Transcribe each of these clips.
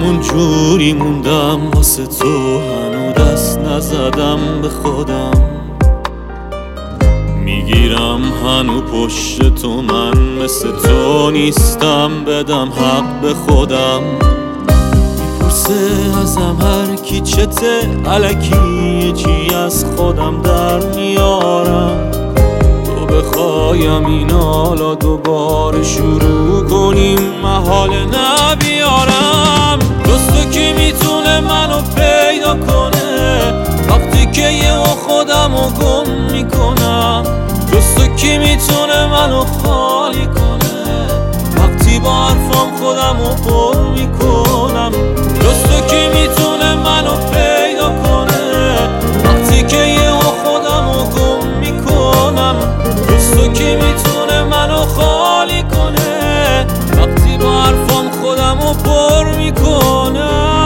همون جوری موندم واسه تو، هنو دست نزدم به خودم. میگیرم هنو پشت تو، من مثل تو نیستم بدم حق به خودم. میپرسه ازم هر کی چته، الکی چی از خودم در میارم. تو بخوایم این حالا دوباره شروع کنیم، محال نبیارم. دوستو کی میتونه منو پیدا کنه وقتی که یه خودمو گم میکنم؟ دوستو کی میتونه منو خالی کنه وقتی با حرفام خودمو پر میکنم؟ دوستو کی میتونه منو پیدا کنه وقتی که یه خودمو گم میکنم؟ دوستو کی میتونه منو خالی کنه وقتی با حرفام خودمو پر میکنم؟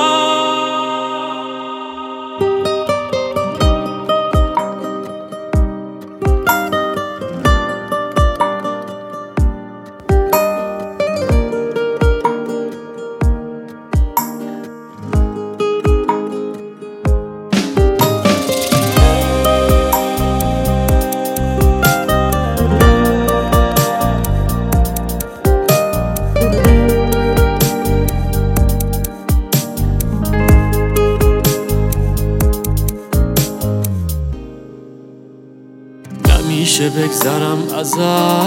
نمیشه بگذرم ازت،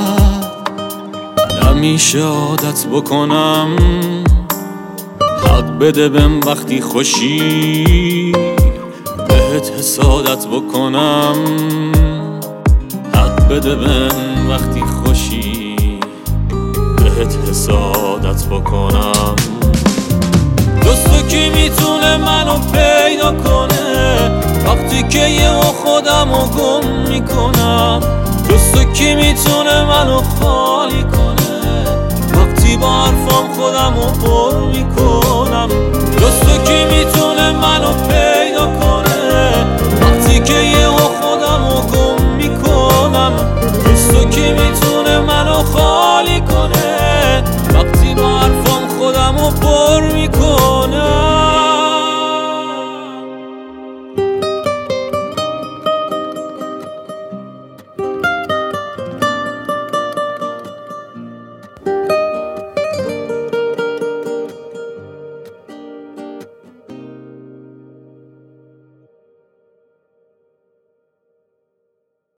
نمیشه عادت بکنم. حق بده بهم وقتی خوشی بهت حسادت بکنم. حق بده بهم وقتی خوشی بهت حسادت بکنم. دوستو کی میتونه منو پیدا کنه وقتی که یه خودمو گم میکنم؟ دوستو کی میتونه منو خالی کنه وقتی با حرفام خودمو پر میکنم؟ دوستو کی میتونه منو